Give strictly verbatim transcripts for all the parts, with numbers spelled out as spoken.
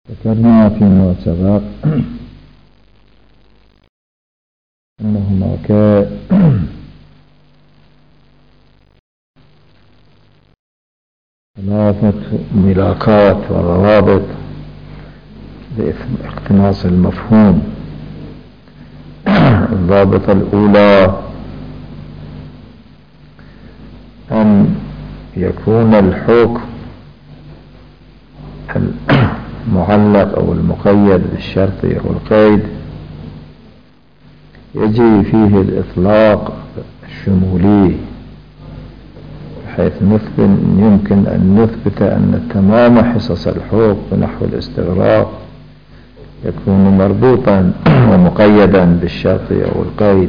ذكرنا فيما سبق أن هناك ثلاثة ملاكات وروابط لاقتناص المفهوم. الضابطة الأولى أن يكون الحكم المعلق أو المقيد بالشرط أو القيد يجري فيه الإطلاق الشمولي، بحيث نثبت يمكن أن نثبت أن تمام حصص الحكم بنحو الاستغراق يكون مربوطا ومقيدا بالشرط أو القيد،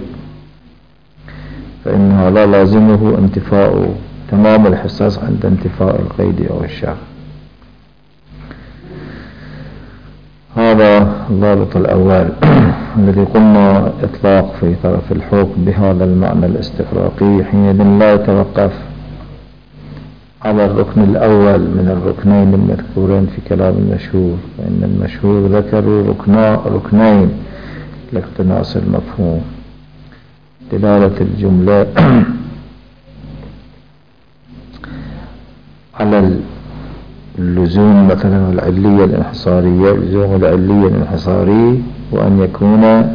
فإن هذا لازمه انتفاء تمام الحصص عند انتفاء القيد أو الشرط. هذا الضابط الأول الذي قلنا إطلاق في طرف الحكم بهذا المعنى الاستغراقي حينئذ لا يتوقف على الركن الأول من الركنين المذكورين في كلام المشهور، فإن المشهور ذكروا ركنين لاقتناص المفهوم: دلالة الجملة على اللزوم مثلا العلية الانحصارية، لزوم العلية الانحصاري، وأن يكون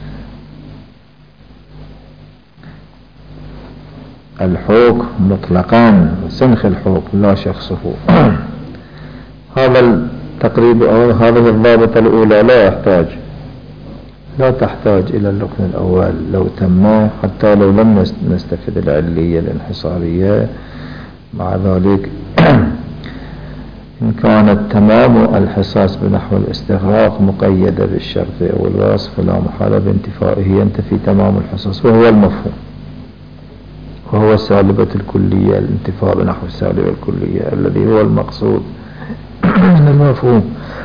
الحكم مطلقا سنخ الحكم لا شخصه. هذا التقريب أو هذه الضابطة الأولى لا يحتاج لا تحتاج إلى الركن الأول لو تم، حتى لو لم نستفد العلية الانحصارية. مع ذلك إن كانت تمام الحصص بنحو الاستغراق مقيدة بالشرط أو الوصف فلا محالة بانتفائه ينتفي تمام الحصص، وهو المفهوم، وهو السالبة الكلية، الانتفاء بنحو السالبة الكلية الذي هو المقصود من المفهوم.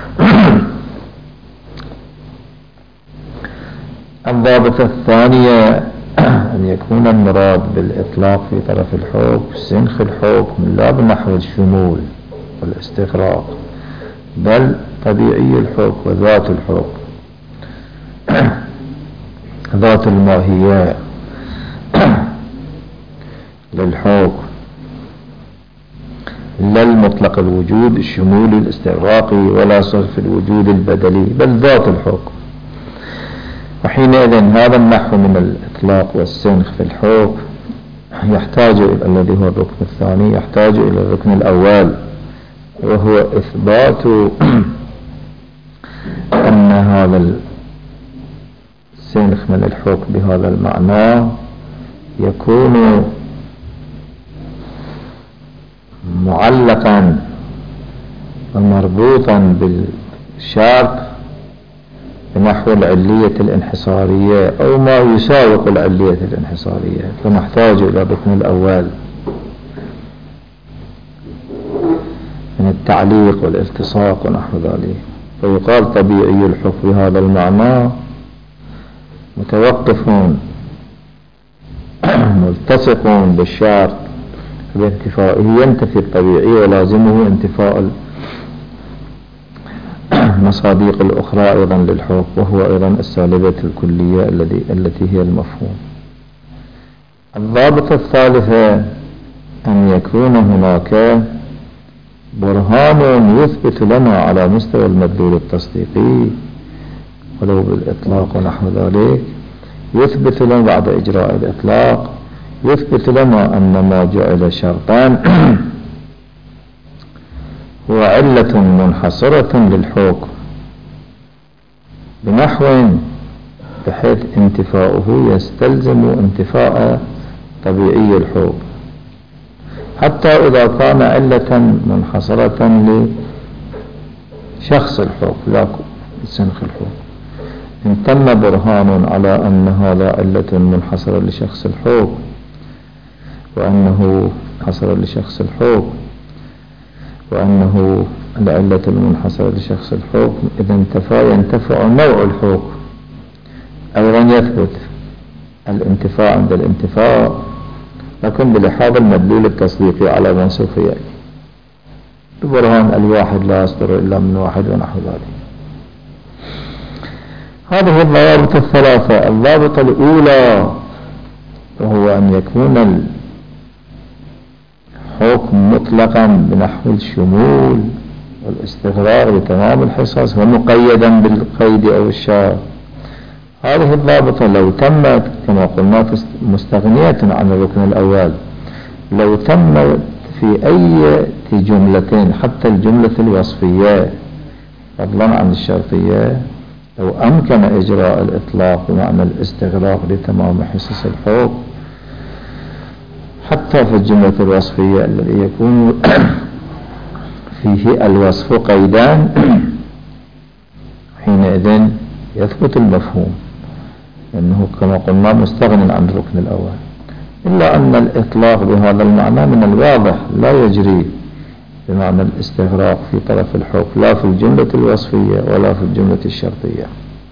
الضابطة الثانية أن يكون المراد بالإطلاق في طرف الحكم سنخ الحكم لا بنحو الشمول والاستغراق، بل طبيعي الحكم وذات الحكم، ذات الماهية للحكم، لا المطلق الوجود الشمولي الاستغراقي ولا صرف الوجود البدلي، بل ذات الحكم. وحينئذ هذا النحو من الإطلاق والسنخ في الحكم يحتاج إلى الذي هو الركن الثاني، يحتاج إلى الركن الأول، وهو إثبات أن هذا السنخ من الحكم بهذا المعنى يكون معلقا ومربوطا بالشرط بنحو العلية الانحصارية أو ما يساوق العلية الانحصارية، فنحتاج إلى الركن الأول من التعليق والالتصاق ونحو ذلك. فيقال طبيعي الحكم بهذا المعنى متوقفون ملتصقون بالشرط بانتفائه ينتفي الطبيعي ولازمه انتفاء المصادق الأخرى أيضا للحكم، وهو أيضا السالبة الكلية التي التي هي المفهوم. الضابطة الثالثة أن يكون هناك برهان يثبت لنا على مستوى المدلول التصديقي ولو بالإطلاق ونحو ذلك، يثبت لنا بعد إجراء الإطلاق يثبت لنا أن ما جعل شرطان هو علة منحصرة للحكم بنحو بحيث انتفاؤه يستلزم انتفاء طبيعي الحكم، حتى إذا كان علة منحصرة لشخص الحكم لا سنخ الحكم. إن تم برهان على أن هذا علة منحصرة لشخص الحكم وأنه حصر لشخص الحكم وأنه العلة المنحصرة لشخص الحكم، إذا انتفى ينتفع نوع الحكم، أيضا يثبت الانتفاع عند الانتفاع، لكن بلحاظ المدلول التصديقي على ما سوف يأتي. ببرهان الواحد لا يصدر إلا من واحد ونحو ذلك. هذه الضوابط الثلاثة. الضابطة الأولى وهو أن يكون الحكم مطلقا بنحو الشمول والاستغراق بتمام الحصص ومقيدا بالقيد أو الشرط. هذه الضابطة لو تمت كما قلنا مستغنية عن الركن الأول، لو تمت في أي جملتين حتى الجملة الوصفية فضلا عن الشرطية، لو أمكن إجراء الإطلاق بمعنى الاستغراق لتمام حصص الحكم حتى في الجملة الوصفية الذي يكون فيه الوصف قيدان، حينئذ يثبت المفهوم لأنه كما قلنا مستغن عن الركن الأول. إلا أن الإطلاق بهذا المعنى من الواضح لا يجري بمعنى الاستغراق في طرف الحكم لا في الجملة الوصفية ولا في الجملة الشرطية.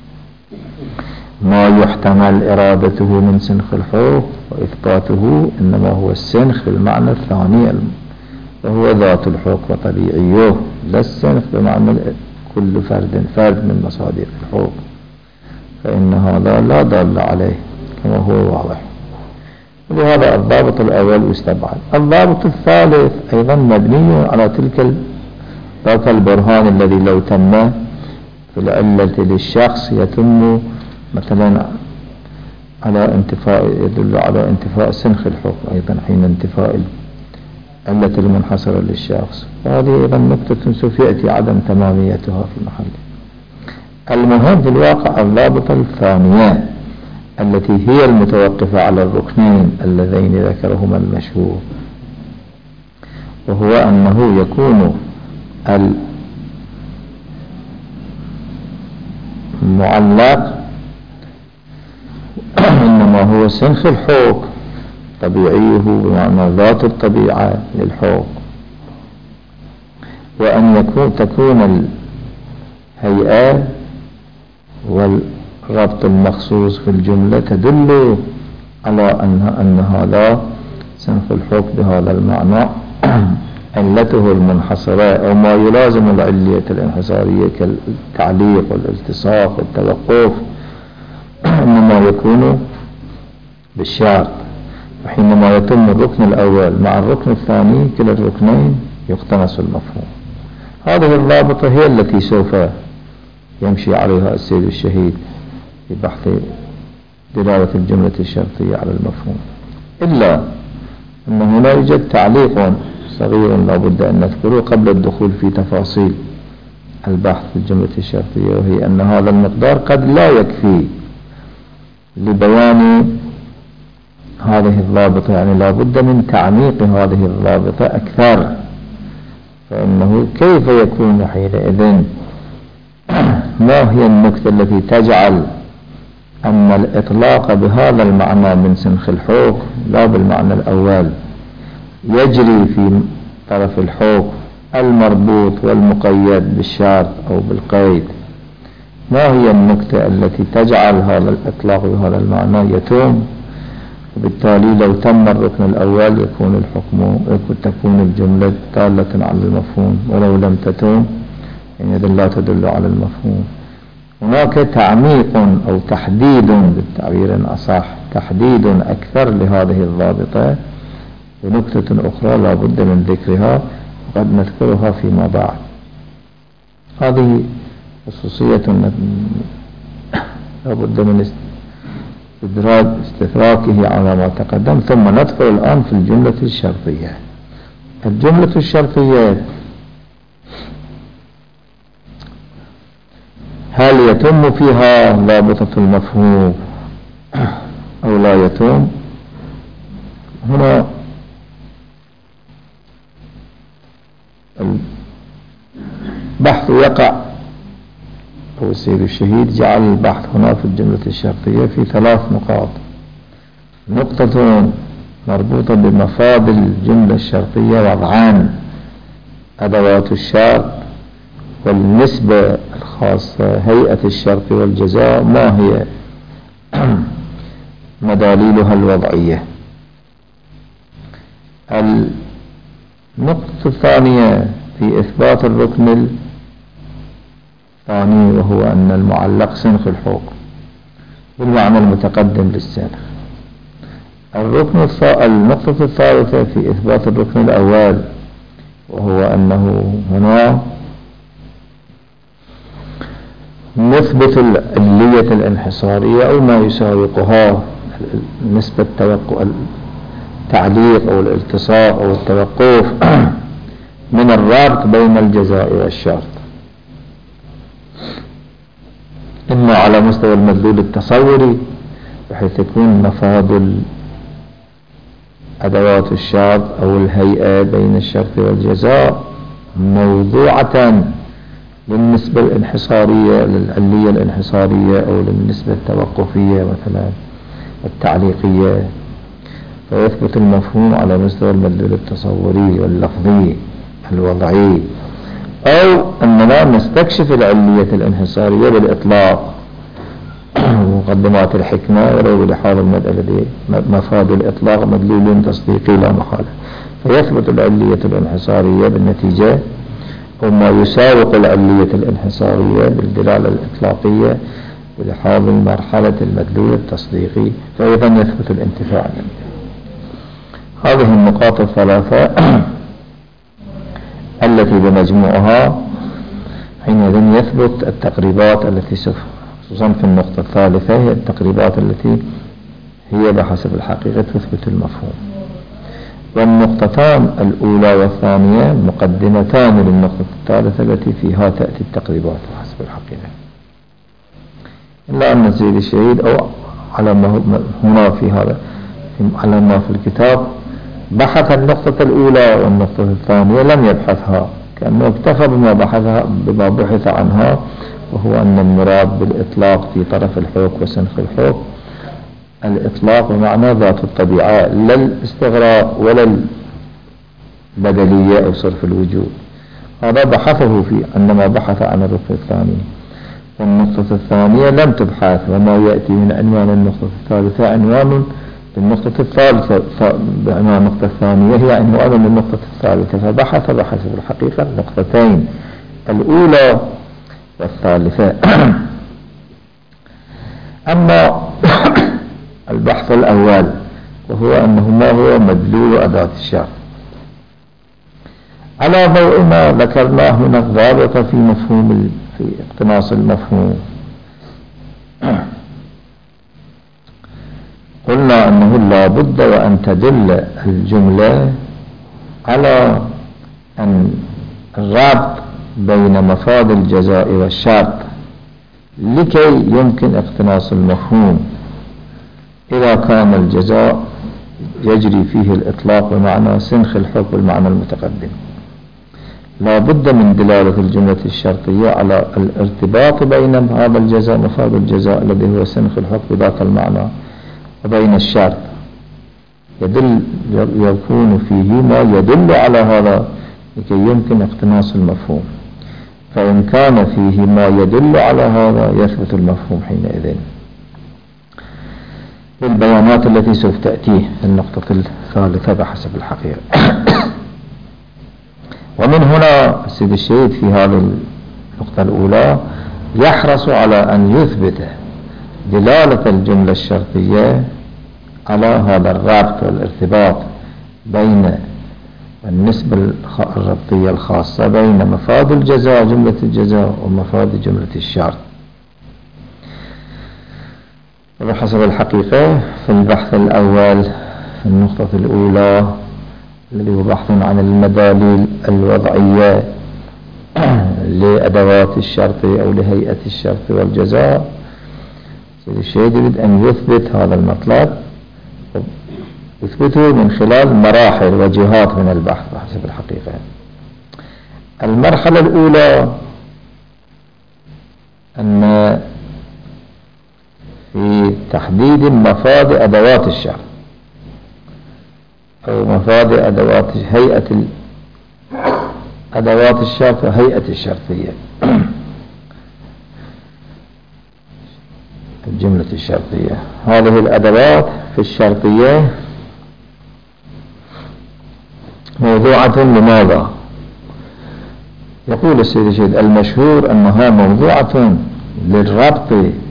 ما يحتمل إرادته من سنخ الحكم وإثباته إنما هو السنخ بالمعنى الثاني وهو ذات الحكم وطبيعيه، لا السنخ بمعنى كل فرد فرد من مصادر الحكم، فإن هذا لا دال عليه كما هو واضح. ولهذا الضابط الأول يستبعد. الضابط الثالث أيضا مبني على تلك ذاك البرهان الذي لو تم في العلة للشخص يتم مثلا على انتفاء، يدل على انتفاء سنخ الحكم أيضا حين انتفاء العلة المنحصرة للشخص، وهذه أيضا نقطة سوف يأتي عدم تماميتها في محله. المهم في الواقع الضابطة الثانية التي هي المتوقفة على الركنين اللذين ذكرهما المشهور، وهو أنه يكون المعلق إنما هو سنخ الحكم طبيعيه بمعنى ذات الطبيعة للحكم، وأن يكون تكون الهيئة والربط المخصوص في الجملة تدل على أن, أن هذا سنخ الحكم بهذا المعنى علته المنحصرة أو ما يلازم العلية الانحصارية كالتعليق والالتصاق والتوقف إنما يكون بالشرط. وحينما يتم الركن الأول مع الركن الثاني كلا الركنين يقتنص المفهوم. هذه الضابطة هي التي سوف يمشي عليها السيد الشهيد في بحث دلالة الجملة الشرطية على المفهوم. إلا أن هنا يوجد تعليق صغير لا بد أن نذكره قبل الدخول في تفاصيل البحث في الجملة الشرطية، وهي أن هذا المقدار قد لا يكفي لبيان هذه الضابطة، يعني لا بد من تعميق هذه الضابطة أكثر. فإنه كيف يكون حينئذ ما هي النكتة التي تجعل أن الإطلاق بهذا المعنى من سنخ الحكم لا بالمعنى الأول يجري في طرف الحكم المربوط والمقيد بالشرط أو بالقيد؟ ما هي النكتة التي تجعل هذا الإطلاق بهذا المعنى يتم؟ وبالتالي لو تم الركن الأول يكون الحكم تكون الجملة دالة على المفهوم، ولو لم تتم يعني لا تدل على المفهوم. هناك تعميق أو تحديد بالتعبير أصح، تحديد أكثر لهذه الضابطة ونكتة أخرى لا بد من ذكرها وقد نذكرها فيما بعد. هذه خصوصية لا بد من استدراكه على ما تقدم. ثم ندخل الآن في الجملة الشرطية. الجملة الشرطية هل يتم فيها ضابطة المفهوم أو لا يتم؟ هنا البحث يقع، والسيد الشهيد جعل البحث هنا في الجملة الشرطية في ثلاث نقاط. نقطة مربوطة بمفاد الجملة الشرطية وضعان: أدوات الشرط والنسبة الخاصة، هيئة الشرط والجزاء ما هي مداليلها الوضعية. النقطة الثانية في إثبات الركن الثاني، وهو أن المعلق سنخ الحكم بالمعنى المتقدم للسنخ. الركن النقطة الثالثة في إثبات الركن الأول، وهو أنه هنا نثبت العلية الانحصارية أو ما يساوقها نسبة التعليق أو الالتصاق أو التوقف من الرابط بين الجزاء والشرط، إما على مستوى المدلول التصوري بحيث تكون مفاضل أدوات الشرط أو الهيئة بين الشرط والجزاء موضوعة للنسبة الانحصارية، للعلية الانحصارية أو للنسبة التوقفية مثلا التعليقية، فيثبت المفهوم على مستوى المدلول التصوري واللفظي الوضعي، أو أننا نستكشف العلية الانحصارية بالإطلاق مقدمات الحكمة ولو بلحاظ الذي مفاد الإطلاق مدلول تصديقي لا محالة، فيثبت العلية الانحصارية بالنتيجة وما يساوق العلية الانحصارية بالدلالة الإطلاقية بلحاظ مرحلة المدلول التصديقي، فأيضا يثبت الانتفاع. هذه النقاط الثلاثة التي بمجموعها حينئذ يثبت التقريبات التي سوف، خصوصا في النقطة الثالثة هي التقريبات التي هي بحسب الحقيقة تثبت المفهوم. والنقطتان الأولى والثانية مقدمتان للنقطة الثالثة التي فيها تأتي التقريبات بحسب الحقيقة، إلا أن سيد الشهيد أو على ما هنا في هذا على ما في الكتاب بحث النقطة الأولى والنقطة الثانية لم يبحثها، كأنه اكتفى بما بحثها بما بحث عنها، وهو أن المراد بالإطلاق في طرف الحكم وسنخ الحكم الإطلاق بمعنى ذات الطبيعة، لا الاستغراق ولا البدلية أو صرف الوجود. هذا بحثه في عندما بحث عن الركن الثاني. والنقطة الثانية لم تبحث، وما يأتي من عنوان النقطة الثالثة عنوان للنقطة الثالثة، بعنوان النقطة الثانية هي عنوان للنقطة الثالثة، فبحث بحث في الحقيقة النقطتين الأولى والثالثة. أما البحث الأول وهو أنه ما هو مدلول أداة الشرط على ضوء ما ذكرناه من الضابط في مفهوم في اقتناص المفهوم. قلنا أنه لا بد وأن تدل الجملة على أن الرابط بين مفاد الجزاء والشرط لكي يمكن اقتناص المفهوم. إذا كان الجزاء يجري فيه الإطلاق بمعنى سنخ الحكم بالمعنى المتقدم، لا بد من دلالة الجملة الشرطية على الارتباط بين هذا الجزاء مفاد الجزاء الذي هو سنخ الحكم بذات المعنى وبين الشرط، يدل يكون فيه ما يدل على هذا لكي يمكن اقتناص المفهوم. فإن كان فيه ما يدل على هذا يثبت المفهوم حينئذ بالبيانات التي سوف تأتيه في النقطة الثالثة بحسب الحقيقة. ومن هنا السيد الشهيد في هذه النقطة الأولى يحرص على أن يثبت دلالة الجملة الشرطية على هذا الرابط والارتباط بين النسبة الربطية الخاصة بين مفاد الجزاء جملة الجزاء ومفاد جملة الشرط. وبحسب الحقيقة في البحث الأول في النقطة الأولى الذي هو بحث عن المداليل الوضعية لأدوات الشرط أو لهيئة الشرط والجزاء، سيد الشهيد يريد أن يثبت هذا المطلب، يثبته من خلال مراحل وجهات من البحث بحسب الحقيقة. المرحلة الأولى أن في تحديد مفاد أدوات الشرط أو مفاد أدوات هيئة أدوات الشرط وهيئة الشرطية الجملة الشرطية. هذه الأدوات في الشرطية موضوعة لماذا؟ يقول السيد الشهيد المشهور أنها موضوعة للربط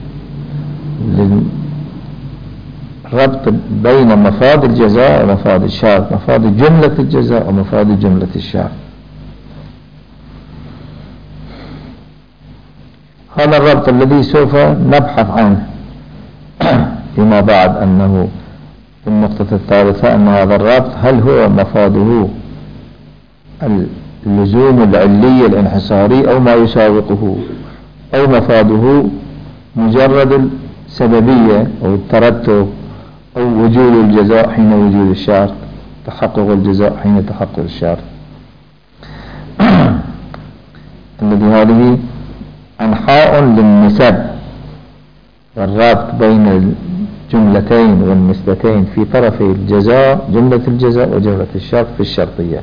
للربط بين مفاد الجزاء ومفاد الشرط، مفاد جملة الجزاء ومفاد جملة الشرط. هذا الربط الذي سوف نبحث عنه فيما بعد، أنه في النقطة الثالثة أن هذا الربط هل هو مفاده اللزوم العلي الانحصاري أو ما يساوقه، أو مفاده مجرد السببية أو الترتب أو وجود الجزاء حين وجود الشرط، تحقق الجزاء حين تحقق الشرط. الذي هذه أنحاء للنسب والربط بين الجملتين والنسبتين في طرفي الجزاء، جملة الجزاء وجملة الشرط في الشرطية،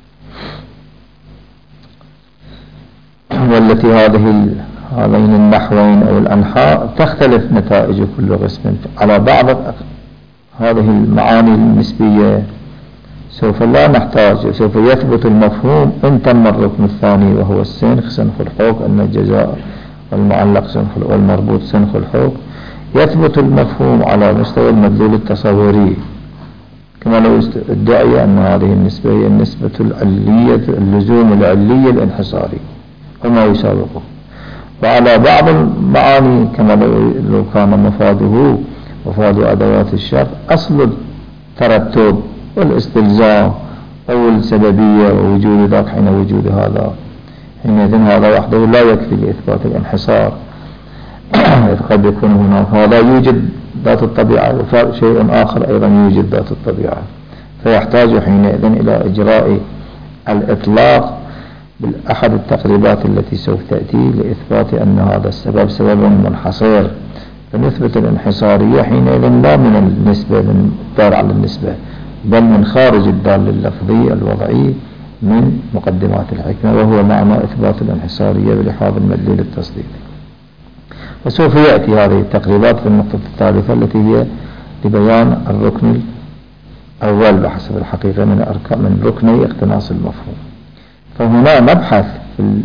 والتي هذه هذين النحوين أو الأنحاء تختلف نتائج كل قسم على بعض هذه المعاني النسبية. سوف لا نحتاج، سوف يثبت المفهوم إن تم الركن الثاني وهو السنخ سنخ الحوك، أن الجزاء والمعلق سنخ والمربوط سنخ الحوك، يثبت المفهوم على مستوى المدلول التصوري، كما لو ادعي أن هذه النسبة هي النسبة العلية اللزوم العلي الانحصاري وما يساوقه. وعلى بعض المعاني كما لو كان مفاده مفاد أدوات الشرط أصل الترتب والاستلزام أو السببية ووجود ذاك حين وجود هذا، حينئذ هذا وحده لا يكفي لإثبات الانحصار. قد يكون هناك هذا يوجد ذات الطبيعة وشيء آخر أيضا يوجد ذات الطبيعة، فيحتاج حينئذ إلى إجراء الإطلاق بالأحد التقريبات التي سوف تأتي لإثبات أن هذا السبب سبب منحصر، فنثبت الانحصارية حينئذ لا من النسبة من الدار على النسبة، بل من خارج الدال اللفظي الوضعي من مقدمات الحكمة، وهو معنى إثبات الانحصارية بلحاظ المدلول التصديقي. وسوف يأتي هذه التقريبات في النقطة الثالثة التي هي لبيان الركن الأول بحسب الحقيقة من أركان من ركني اقتناص المفهوم. فهنا نبحث في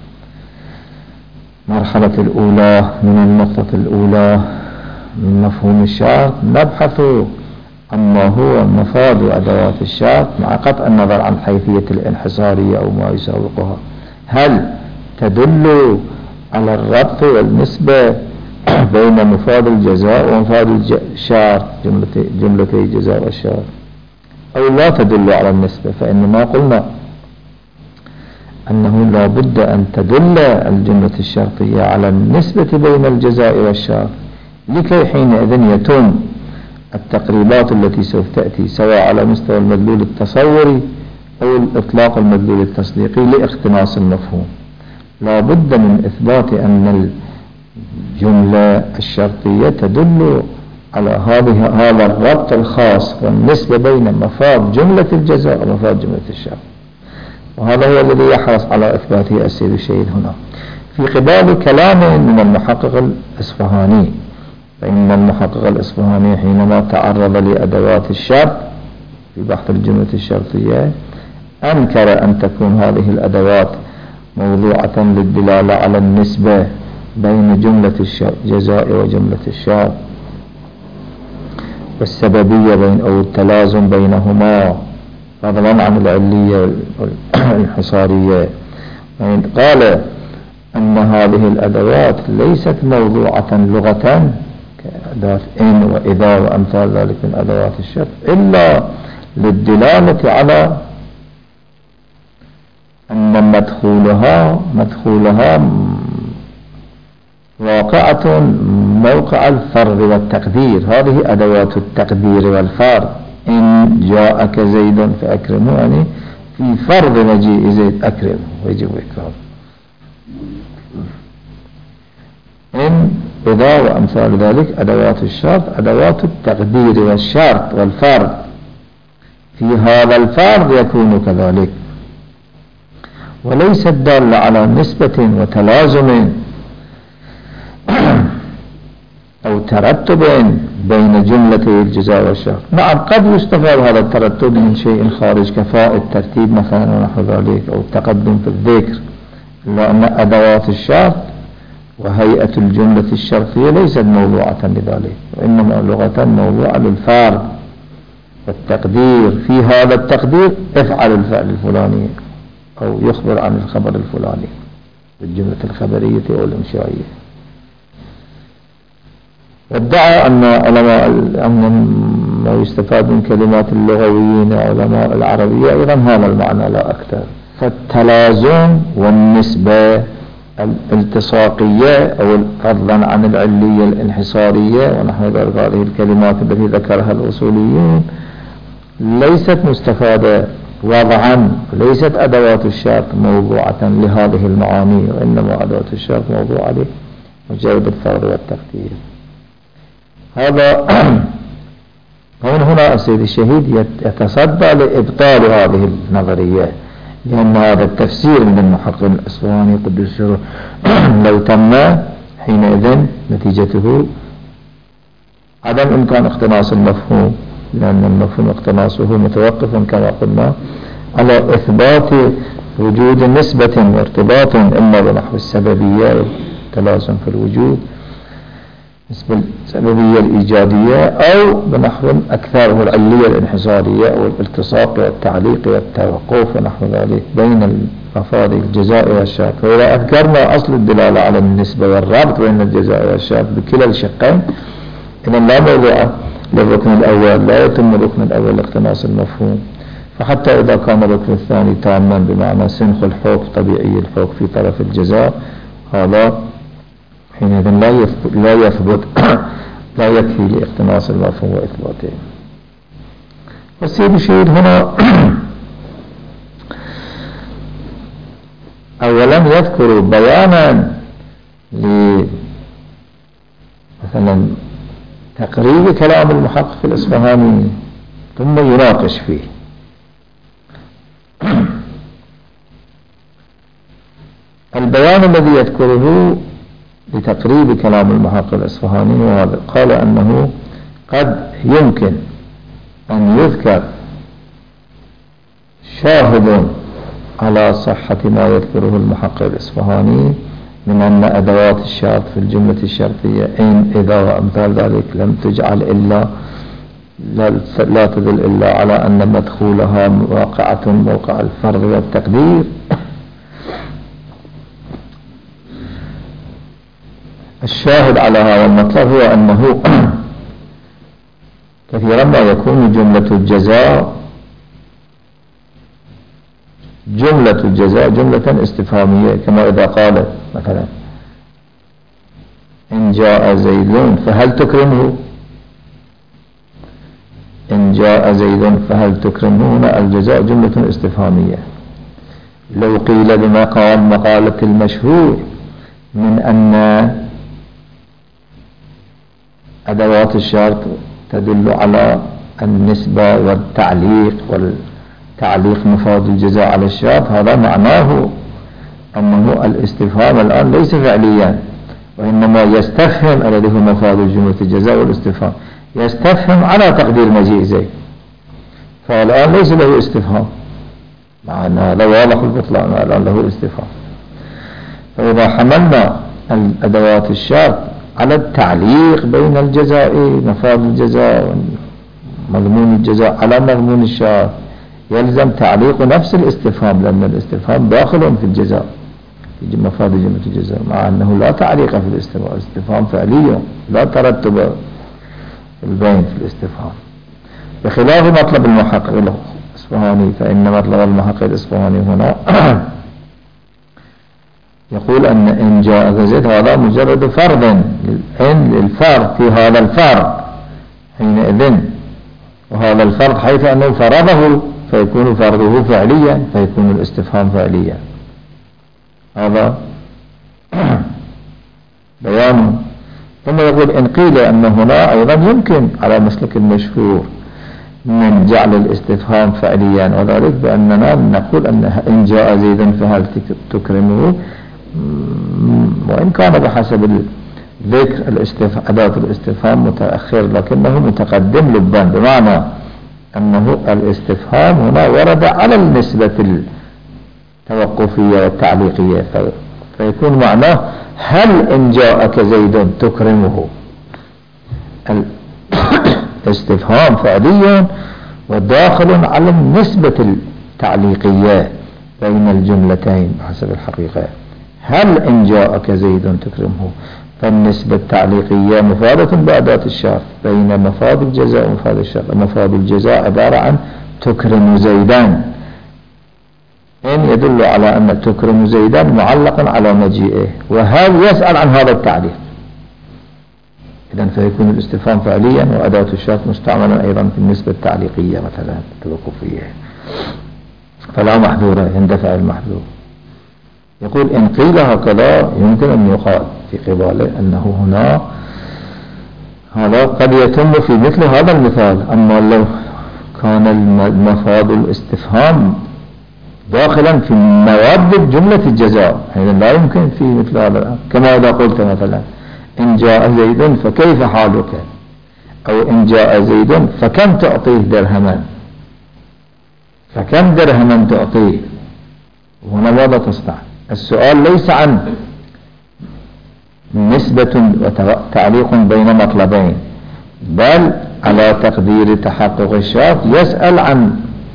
المرحلة الأولى من النقطة الأولى من مفهوم الشرط، نبحث عما هو مفاد أدوات الشرط مع قطع النظر عن حيثية الانحصارية أو ما يساوقها. هل تدل على الربط والنسبة بين مفاد الجزاء ومفاد الشرط، جملتي الجزاء والشرط، أو لا تدل على النسبة؟ فإنما قلنا أنه لا بد أن تدل الجملة الشرطية على النسبة بين الجزاء والشرط، لكي حينئذ يتم التقريبات التي سوف تأتي سواء على مستوى المدلول التصوري أو الإطلاق المدلول التصديقي لاقتناص المفهوم. لا بد من إثبات أن الجملة الشرطية تدل على هذه هذا الربط الخاص والنسبة بين مفاد جملة الجزاء ومفاد جملة الشرط، وهذا هو الذي يحرص على إثباته السيد الشهيد هنا في قبال كلام من المحقق الإصفهاني. فإن المحقق الإصفهاني حينما تعرض لأدوات الشرط في بحث الجملة الشرطية أنكر أن تكون هذه الأدوات موضوعة للدلالة على النسبة بين جملة الجزاء وجملة الشرط والسببية بين أو التلازم بينهما فضلا عن العلية والانحصارية. قال أن هذه الأدوات ليست موضوعة لغة كأداة إن وإذا وأمثال ذلك من أدوات الشرط إلا للدلالة على أن مدخولها مدخولها واقعة موقع الفرض والتقدير. هذه أدوات التقدير والفرض. إن جاءك زيد فأكرمه، يعني في فرض مجيء زيد أكرمه ويجب إكرامه. إن إذا وأمثال ذلك أدوات الشرط أدوات التقدير والشرط والفرض. في هذا الفرض يكون كذلك، وليس الدالة على نسبة وتلازم أو ترتب بين جملة الجزاء والشرط. نعم قد يستفاد هذا الترتب من شيء خارج كفاءة الترتيب مثلا ونحو ذلك، أو التقدم في الذكر لأن أدوات الشرط وهيئة الجملة الشرطية ليست موضوعة لذلك، وإنما لغة موضوعة للفعل والتقدير. في هذا التقدير افعل الفعل الفلاني أو يخبر عن الخبر الفلاني بالجملة الخبرية أو الإنشائية. وادعى أن علماء أن ما يستفاد من كلمات اللغويين علماء العربية أيضا هذا المعنى لا أكثر. فالتلازم والنسبة الالتصاقية أو فضلا عن العلية الانحصارية ونحو ذلك هذه الكلمات التي ذكرها الأصوليون ليست مستفادة وضعا، ليست أدوات الشرط موضوعة لهذه المعاني، وإنما أدوات الشرط موضوعة لمجرد الفرض والتقدير. هذا هون هنا السيد الشهيد يتصدى لإبطال هذه النظرية، لأن هذا التفسير من المحقق الأصفهاني قدس سره لو تم حينئذ نتيجته عدم إمكان اقتناص المفهوم، لأن المفهوم اقتناصه متوقف كما قلنا على إثبات وجود نسبة وارتباط إما بنحو السببية والتلازم في الوجود نسبة السببية الإيجادية أو بنحو أكثر هو العلية الانحصارية أو الالتصاق والتعليق والتوقف ونحو ذلك بين المفاد الجزاء والشرط. وإذا أذكرنا أصل الدلالة على النسبة والربط بين الجزاء والشرط بكلا الشقين إذا لا موضوع للركن الأول، لا يتم الركن الأول اقتناص المفهوم. فحتى إذا كان الركن الثاني تاما بمعنى سنخ الحكم طبيعي الحكم في طرف الجزاء، هذا حينئذ لا يثبت لا يثبت لا يكفي لاقتناص المفهوم وإثباته. والسيد الشهيد هنا أولا يذكر بيانا مثلا تقريب كلام المحقق الإصفهاني ثم يناقش فيه. البيان الذي يذكره لتقريب كلام المحقق الإصفهاني وهذا قال أنه قد يمكن أن يذكر شاهد على صحة ما يذكره المحقق الإصفهاني من أن أدوات الشرط في الجملة الشرطية إن إذا وأمثال ذلك لم تجعل إلا لا تدل إلا على أن مدخولها واقعة موقع الفرض والتقدير. الشاهد على هذا المطلب هو أنه كثيرا ما يكون جملة الجزاء جملة الجزاء جملة استفهامية، كما إذا قال مثلا إن جاء زيد فهل تكرمه، إن جاء زيد فهل تكرمه، هنا الجزاء جملة استفهامية. لو قيل بما قال مقالة المشهور من أن أدوات الشرط تدل على النسبة والتعليق والتعليق مفاد الجزاء على الشرط، هذا معناه أنه الاستفهام الآن ليس فعليا وإنما يستفهم الذي هو مفاد الجملة الجزاء والاستفهام، يستفهم على تقدير مجيء زيد، فالآن ليس له استفهام مع أن هذا واضح البطلان، الآن له استفهام. فإذا حملنا الأدوات الشرط على التعليق بين الجزاء مفاد الجزاء ومضمون الجزاء على مضمون الشرط يلزم تعليق نفس الاستفهام، لأن الاستفهام داخل في الجزاء في مفاد جملة الجزاء، مع أنه لا تعليق في الاستفهام، الاستفهام فعلي لا ترتب البين في الاستفهام، بخلاف مطلب المحقق الإصفهاني. فإن مطلب المحقق الإصفهاني هنا يقول أن إن جاء زيد هذا مجرد فرض، إن للفرض في هذا الفرض حينئذ، وهذا الفرض حيث أنه فرضه فيكون فرضه فعليا فيكون الاستفهام فعليا. هذا بيانه. ثم يقول إن قيل أن هنا أيضا يمكن على مسلك المشهور من جعل الاستفهام فعليا، وذلك بأننا نقول أن إن جاء زيدا فهل تكرمه، وإن كان بحسب الذكر أداة الاستفهام متأخر لكنه متقدم لبا، بمعنى أنه الاستفهام هنا ورد على النسبة التوقفية والتعليقية، فيكون معناه هل إن جاءك زيد تكرمه. الاستفهام فعلي وداخل على النسبة التعليقية بين الجملتين حسب الحقيقة. هل إن جاءك زيد تكرمه، فالنسبة التعليقية مفادة بأداة الشرط بين مفاد الجزاء ومفاد الشرط. مفاد الجزاء عبارة عن تكرم زيدان، إن يدل على أن تكرم زيدان معلق على مجيئه، وهذا يسأل عن هذا التعليق. إذن فيكون الاستفهام فعليا وأداة الشرط مستعملا أيضا في النسبة التعليقية مثلا التوقفية، فلا محذورة يندفع المحذور. يقول إن قيل هكذا يمكن أن يقال في قباله أنه هنا هذا قد يتم في مثل هذا المثال، أما لو كان المفاد الاستفهام داخلا في مواد جملة الجزاء إذا لا يمكن في مثل هذا، كما إذا قلت مثلا إن جاء زيد فكيف حالك، أو إن جاء زيد فكم تعطيه درهما، فكم درهما تعطيه. هنا ماذا تصنع؟ السؤال ليس عن نسبة وتعليق بين مطلبين، بل على تقدير تحقق الشرط يسأل عن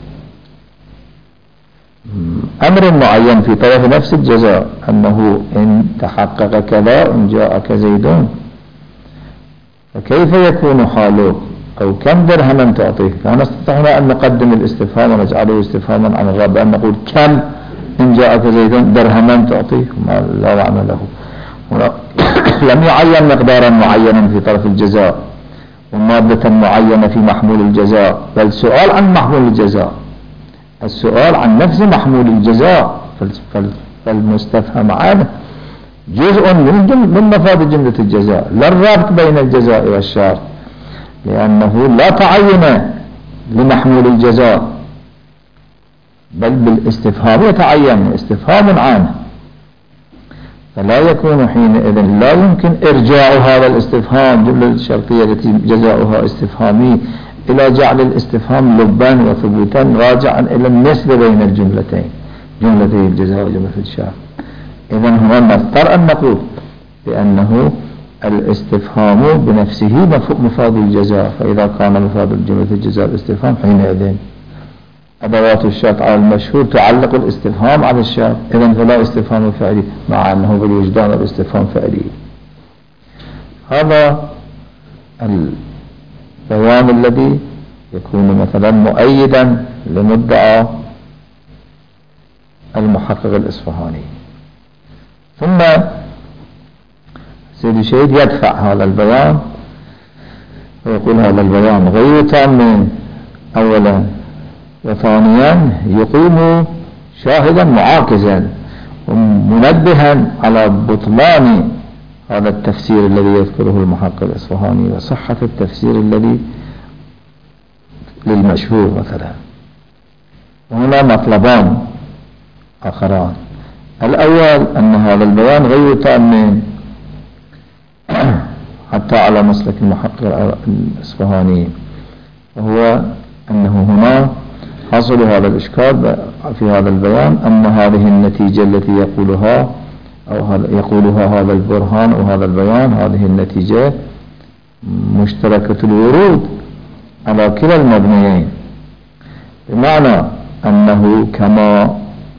أمر معين في طرف نفس الجزاء، أنه إن تحقق كذا إن جاءك زيد فكيف يكون حالك، أو كم درهما تعطيه. فنستطيع أن نقدم الاستفهام ونجعله استفهاما عن الرب، أن نقول كم إن جاءك زيد درهما تعطيه، ما لا معنى له. لم يعين مقدارا معينا في طرف الجزاء ومادة معينة في محمول الجزاء، بل سؤال عن محمول الجزاء، السؤال عن نفس محمول الجزاء، فالمستفهم عنه جزء من من مفاد جملة الجزاء، لا الرابط بين الجزاء والشرط، لأنه لا تعين لمحمول الجزاء، بل بالاستفهام يتعين استفهام عنه، فلا يكون حينئذ لا يمكن إرجاع هذا الاستفهام جملة الشرطية التي جزاؤها استفهامي إلى جعل الاستفهام لبا وثبوتا راجعا إلى النسبة بين الجملتين، جملتي الجزاء وجملة الشرط. إذن هنا نضطر أن نقول بأنه الاستفهام بنفسه مفاد الجزاء، فإذا كان مفاد الجملة الجزاء الاستفهام حينئذ أدوات الشرط على المشهور تعلق الاستفهام على الشرط، إذن فلا استفهام فعلي، مع أنه بالوجدان الاستفهام فعلي. هذا البيان الذي يكون مثلا مؤيدا لمدعى المحقق الإصفهاني. ثم سيد الشهيد يدفع هذا البيان ويقول هذا البيان غير تام أولا، وثانيا يقيم شاهدا معاكزا ومنبها على بطلان هذا التفسير الذي يذكره المحقق الإصفهاني وصحة التفسير الذي للمشهور مثلا. وهنا مطلبان آخران، الأول أن هذا البيان غير تام حتى على مسلك المحقق الإصفهاني، وهو أنه هنا حصل هذا الإشكال في هذا البيان أن هذه النتيجة التي يقولها أو يقولها هذا البرهان أو هذا البيان، هذه النتيجة مشتركة الورود على كلا المبنيين، بمعنى أنه كما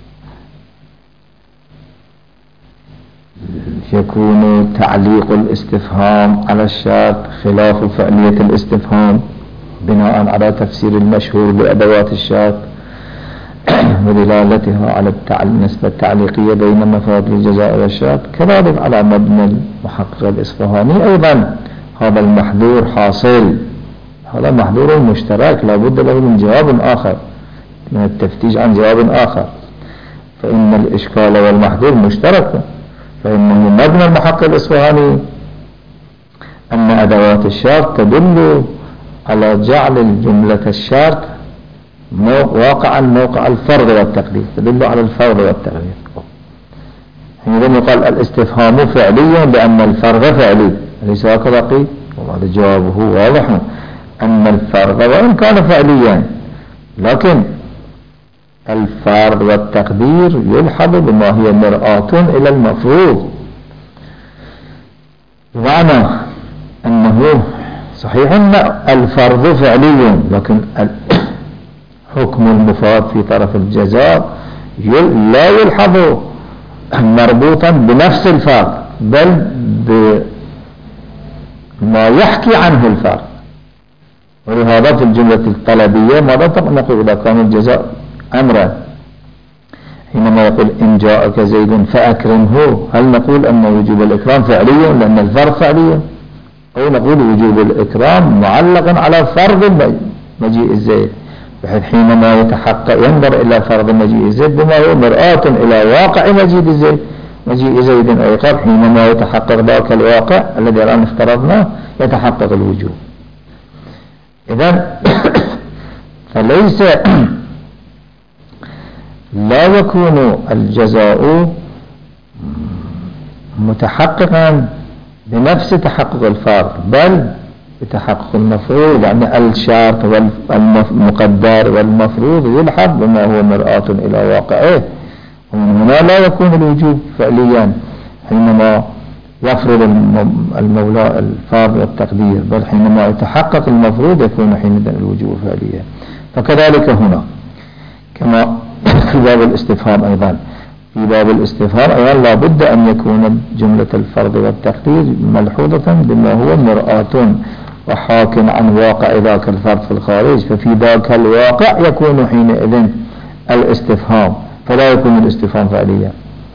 يكون تعليق الاستفهام على الشرط خلاف فعلية الاستفهام بناء على تفسير المشهور بأدوات الشرط ودلالتها على النسبة التعليقية بين مفاد الجزاء والشرط، كذلك على مبنى المحقق الإصفهاني أيضا هذا المحذور حاصل، هذا محذور مشترك لا بد له من جواب آخر، من التفتيش عن جواب آخر، فإن الإشكال والمحذور مشترك. فإنه مبنى المحقق الإصفهاني أن أدوات الشرط تدل على جعل الجملة الشرط واقعا موقع الفرض والتقدير، تدل على الفرض والتقدير. حينئذ يقال الاستفهام فعليا لأن الفرض فعلي، أليس هكذا قيل؟ وهذا جوابه واضح أن الفرض وإن كان فعليا لكن الفرض والتقدير يلحظ بما هي مرآة إلى المفروض، بمعنى أنه صحيح أن الفرض فعلي، لكن الحكم المفاد في طرف الجزاء لا يلحظ مربوطا بنفس الفرض، بل بما يحكي عنه الفرض. ولهذا في الجملة الطلبية ماذا نقول إذا كان الجزاء أمرا؟ حينما يقول إن جاءك زيد فأكرمه، هل نقول أن وجوب الإكرام فعلي لأن الفرض فعلي، أو نقول وجوب الإكرام معلق على فرض مجيء الزيد، بحيث حينما يتحقق ينظر إلى فرض مجيء الزيد بما هو مرآة إلى واقع مجيء الزيد مجيء زيد أيقظ، حينما يتحقق ذاك الواقع الذي الآن افترضناه يتحقق الوجوب. إذن فليس لا يكون الجزاء متحققا بنفس تحقق الفرض، بل بتحقق المفروض، يعني الشرط والمقدر والمفروض يلحق بما هو مرآة إلى واقعه. ومن هنا لا يكون الوجوب فعليا حينما يفرض المولى الفرض والتقدير، بل حينما يتحقق المفروض يكون حينئذ الوجوب فعليا. فكذلك هنا كما في باب الاستفهام أيضا، في باب الاستفهام أيضا لا بد أن يكون جملة الفرض والتقدير ملحوظة بما هو مرآة وحاكم عن واقع ذاك الفرض في الخارج، ففي ذاك الواقع يكون حينئذ الاستفهام، فلا يكون الاستفهام فعليا.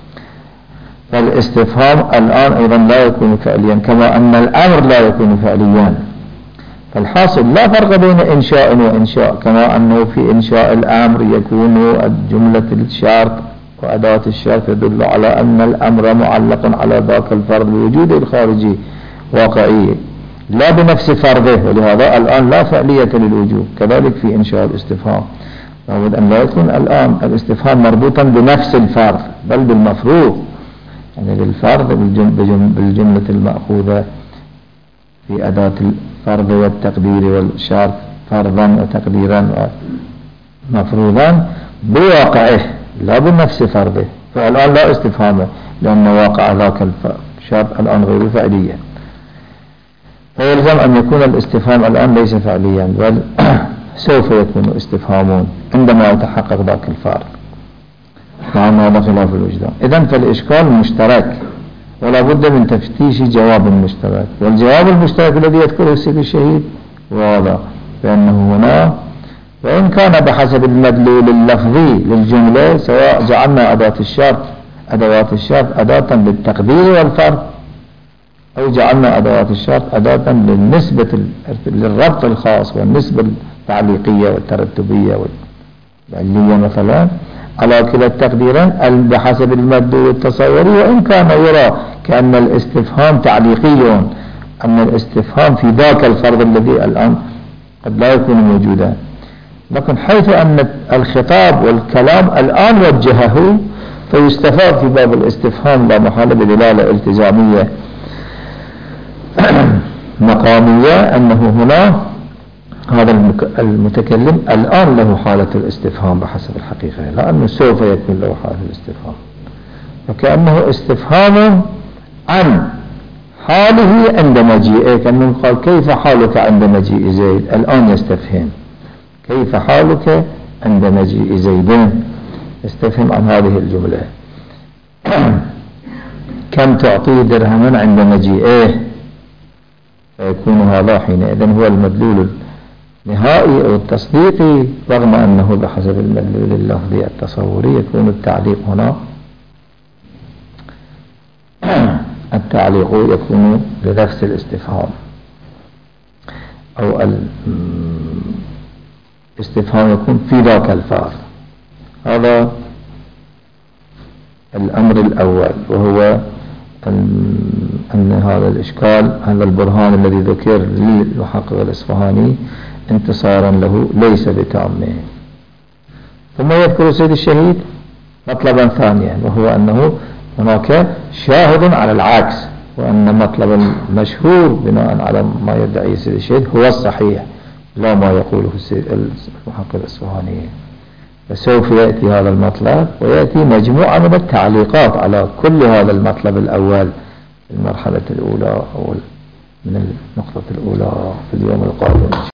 فالاستفهام الآن أيضا لا يكون فعليا، كما أن الأمر لا يكون فعليا. فالحاصل لا فرق بين إنشاء وإنشاء، كما أنه في إنشاء الأمر يكون جملة الشرط وأداة الشرط تدل على أن الأمر معلق على ذاك الفرض بوجود الخارجي واقعي لا بنفس فرضه، ولهذا الآن لا فعلية للوجوب. كذلك في إنشاء الاستفهام لابد أن لا يكون الآن الاستفهام مربوطا بنفس الفرض بل بالمفروض، يعني بالفرض بالجملة المأخوذة في أداة الفرض والتقدير والشرط فرضا وتقديرا ومفروضا بواقعه لا بنفس فرضه. فالآن لا استفهامه لأن واقع ذاك الشرط الآن غير فعليا، فيلزم أن يكون الاستفهام الآن ليس فعليا بل سوف يكون استفهامون عندما يتحقق ذاك الفرض. نعم هذا خلاف الوجدان. إذن فالإشكال مشترك ولا بد من تفتيش جواب المشترك، والجواب المشترك الذي يذكره السيد الشهيد واضح بأنه هنا وإن كان بحسب المدلول اللفظي للجملة، سواء جعلنا أداة الشرط أدوات الشرط أداة للتقدير والفرض أو جعلنا أدوات الشرط أداة للنسبة للربط الخاص والنسبة التعليقية والترتبية والعلية مثلا، على كلا التقديرين بحسب المدلول التصوري. وإن كان يرى كأن الاستفهام تعليقي، أن الاستفهام في ذاك الفرض الذي الآن قد لا يكون موجودا، لكن حيث أن الخطاب والكلام الآن وجهه فيستفاد في باب الاستفهام لا محالة بدلالة التزامية مقامية أنه هنا هذا المتكلم الآن له حالة الاستفهام بحسب الحقيقة، لأنه سوف يكون له حالة الاستفهام، فكأنه استفهام عن حاله عند مجيئه، كأنه قال كيف حالك عند مجيء زيد، الآن يستفهم كيف حالك عند مجيء زيد، يستفهم عن هذه الجملة. كم تعطي درهما عند مجيئه، فيكون هذا حينئذ هو المدلول النهائي أو التصديقي، رغم أنه بحسب المدلول اللفظي التصوري يكون التعليق هنا التعليق يكون لنفس الاستفهام أو الاستفهام يكون في ذاك الفعل. هذا الأمر الأول، وهو أن هذا الإشكال هذا البرهان الذي ذكر للمحقق الإصفهاني انتصارا له ليس بتامه. ثم يذكر سيد الشهيد مطلبا ثانيا، وهو أنه هناك شاهد على العكس، وأن مطلب المشهور بناء على ما يدعي سيد الشهيد هو الصحيح لا ما يقوله المحقق الإصفهاني. فسوف يأتي هذا المطلب ويأتي مجموعة من التعليقات على كل هذا المطلب الأول في المرحلة الأولى أو من النقطة الأولى في اليوم القادم.